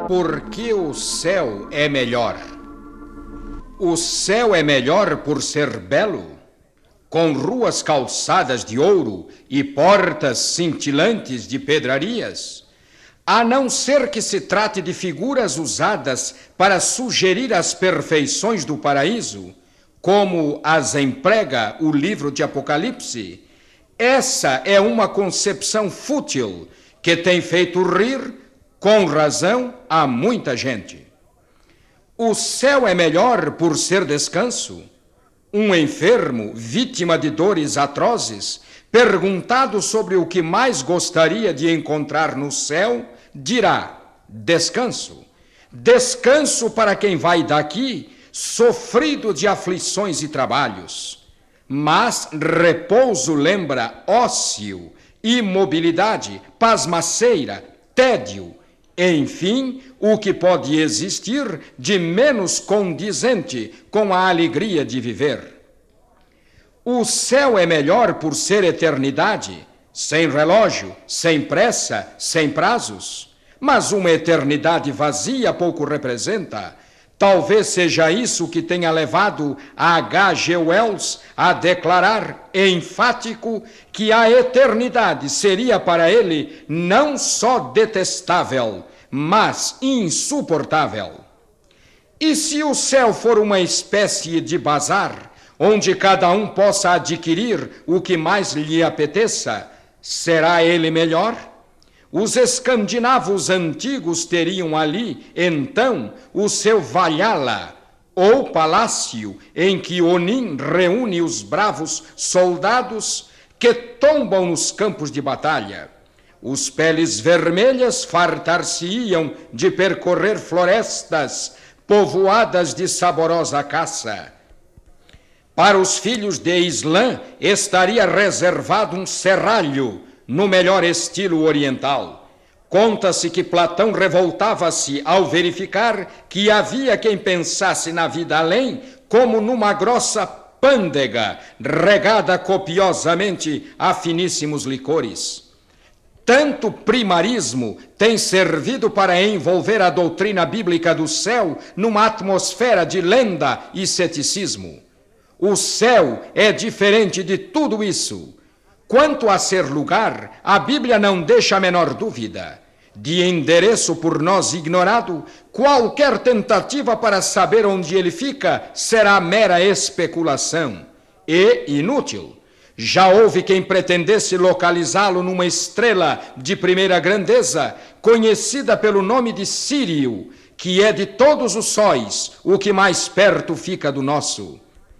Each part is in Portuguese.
Por que o céu é melhor? O céu é melhor por ser belo, com ruas calçadas de ouro e portas cintilantes de pedrarias, a não ser que se trate de figuras usadas para sugerir as perfeições do paraíso, como as emprega o livro de Apocalipse. Essa é uma concepção fútil que tem feito rir, com razão, a muita gente. O céu é melhor por ser descanso. Um enfermo, vítima de dores atrozes, perguntado sobre o que mais gostaria de encontrar no céu, dirá: descanso. Descanso para quem vai daqui sofrido de aflições e trabalhos. Mas repouso lembra ócio, imobilidade, pasmaceira, tédio, enfim, o que pode existir de menos condizente com a alegria de viver. O céu é melhor por ser eternidade, sem relógio, sem pressa, sem prazos, mas uma eternidade vazia pouco representa. Talvez seja isso que tenha levado a H.G. Wells a declarar enfático que a eternidade seria para ele não só detestável, mas insuportável. E se o céu for uma espécie de bazar, onde cada um possa adquirir o que mais lhe apeteça, será ele melhor? Os escandinavos antigos teriam ali, então, o seu Valhalla, ou palácio em que Onin reúne os bravos soldados que tombam nos campos de batalha. Os peles vermelhas fartar-se-iam de percorrer florestas povoadas de saborosa caça. Para os filhos de Islã estaria reservado um serralho, no melhor estilo oriental. Conta-se que Platão revoltava-se ao verificar que havia quem pensasse na vida além como numa grossa pândega regada copiosamente a finíssimos licores. Tanto primarismo tem servido para envolver a doutrina bíblica do céu numa atmosfera de lenda e ceticismo. O céu é diferente de tudo isso. Quanto a ser lugar, a Bíblia não deixa a menor dúvida. De endereço por nós ignorado, qualquer tentativa para saber onde ele fica será mera especulação e inútil. Já houve quem pretendesse localizá-lo numa estrela de primeira grandeza, conhecida pelo nome de Sírio, que é de todos os sóis o que mais perto fica do nosso.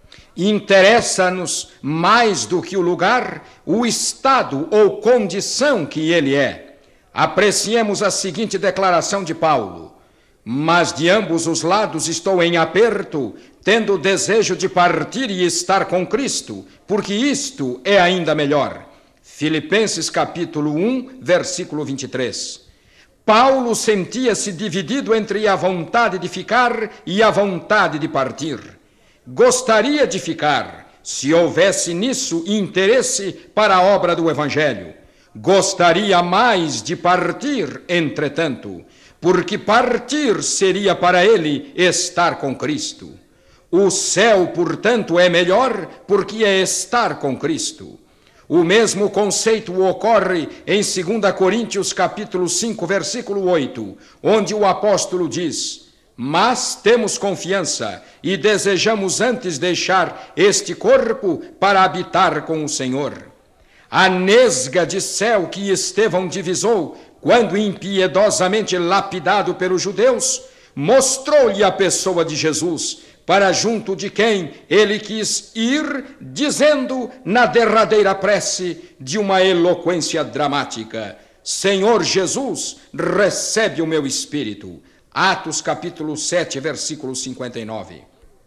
Interessa-nos mais do que o lugar, o estado ou condição que ele é. Apreciemos a seguinte declaração de Paulo: mas de ambos os lados estou em aperto, tendo o desejo de partir e estar com Cristo, porque isto é ainda melhor. Filipenses capítulo 1, versículo 23. Paulo sentia-se dividido entre a vontade de ficar e a vontade de partir. Gostaria de ficar, se houvesse nisso interesse para a obra do Evangelho. Gostaria mais de partir, entretanto, porque partir seria para ele estar com Cristo. O céu, portanto, é melhor porque é estar com Cristo. O mesmo conceito ocorre em 2 Coríntios capítulo 5, versículo 8, onde o apóstolo diz: mas temos confiança e desejamos antes deixar este corpo para habitar com o Senhor. A nesga de céu que Estevão divisou quando impiedosamente lapidado pelos judeus, mostrou-lhe a pessoa de Jesus, para junto de quem ele quis ir, dizendo na derradeira prece de uma eloquência dramática: Senhor Jesus, recebe o meu espírito. Atos capítulo 7, versículo 59.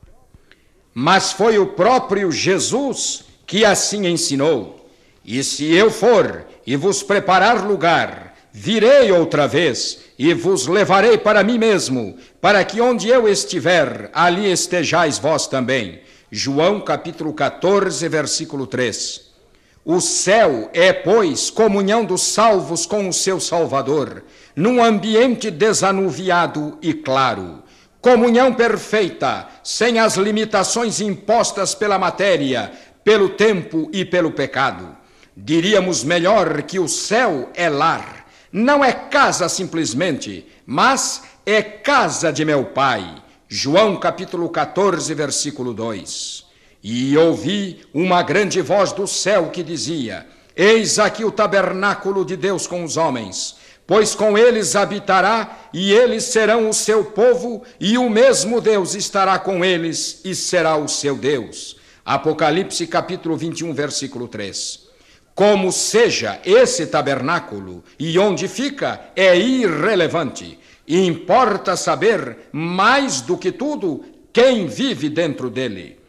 Mas foi o próprio Jesus que assim ensinou: e se eu for e vos preparar lugar, virei outra vez e vos levarei para mim mesmo, para que onde eu estiver, ali estejais vós também. João capítulo 14, versículo 3. O céu é, pois, comunhão dos salvos com o seu Salvador, num ambiente desanuviado e claro. Comunhão perfeita, sem as limitações impostas pela matéria, pelo tempo e pelo pecado. Diríamos melhor que o céu é lar. Não é casa simplesmente, mas é casa de meu Pai. João capítulo 14, versículo 2. E ouvi uma grande voz do céu que dizia: Eis aqui o tabernáculo de Deus com os homens, pois com eles habitará, e eles serão o seu povo, e o mesmo Deus estará com eles, e será o seu Deus. Apocalipse capítulo 21, versículo 3. Como seja esse tabernáculo e onde fica é irrelevante. Importa saber, mais do que tudo, quem vive dentro dele.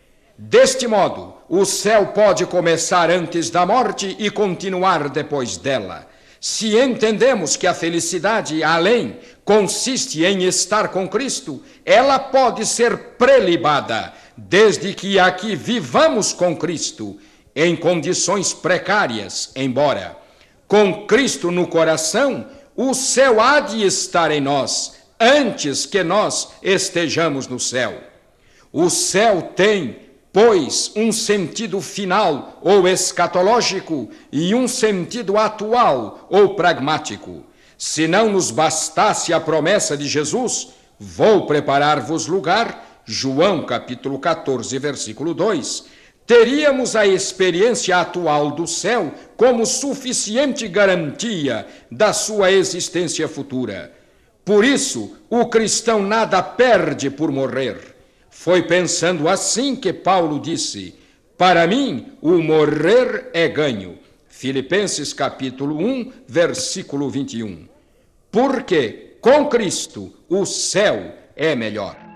Deste modo, o céu pode começar antes da morte e continuar depois dela. Se entendemos que a felicidade além consiste em estar com Cristo, ela pode ser prelibada, desde que aqui vivamos com Cristo, em condições precárias, embora. Com Cristo no coração, o céu há de estar em nós, antes que nós estejamos no céu. O céu tem, pois, um sentido final ou escatológico e um sentido atual ou pragmático. Se não nos bastasse a promessa de Jesus, vou preparar-vos lugar, João capítulo 14, versículo 2, teríamos a experiência atual do céu como suficiente garantia da sua existência futura. Por isso, o cristão nada perde por morrer. Foi pensando assim que Paulo disse: para mim, o morrer é ganho. Filipenses capítulo 1, versículo 21. Porque com Cristo o céu é melhor.